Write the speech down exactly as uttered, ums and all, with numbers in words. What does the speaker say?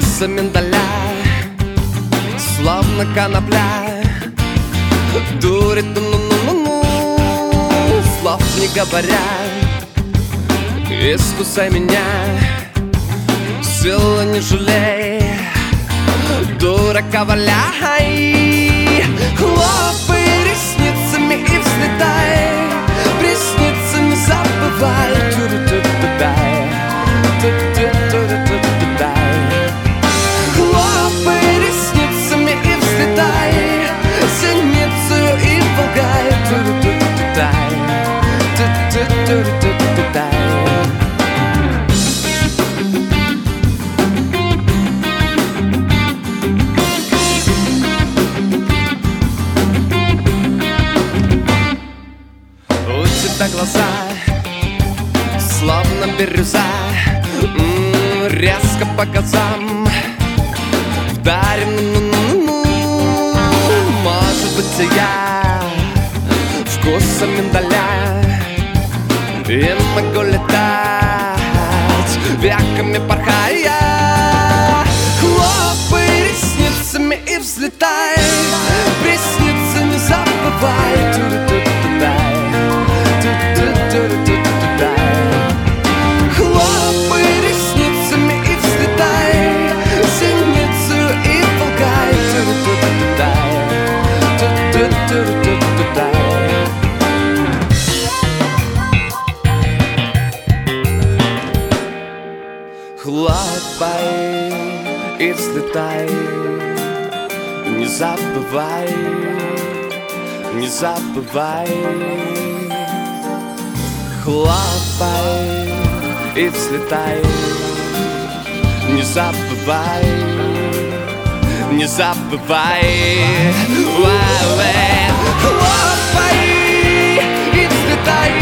Вкуса миндаля, словно конопля, дурит, ну-ну-ну-ну, слов не говоря. Искусай меня, силы не жалей, дурака валяй. Хлопай ресницами и взлетай, приснится не забывай. Ту-ру-ту-ту-дай, ту-ту-ту-ту-ту-дай. Хлопай ресницами и взлетай, синицею и волгай. Ту-ру-ту-ту-дай, ту-ту-ту-ту-ту-дай. Глаза, словно бирюза, м-м, резко по глазам вдарим, ну-ну-ну-ну. Может быть, и я вкусом миндаля и могу летать, веками порхая. Хлопай ресницами и взлетай, приснится не забывай. Ту-ру-ту-ту-дай, хлопай ресницами и взлетай, синицею и волгай. Ту-ру-ту-ту-дай, ту-ту-ту-ту-дай. Хлопай и взлетай, не забывай, не забывай. Хлопай и взлетай, не забывай, не забывай. Хлопай и взлетай,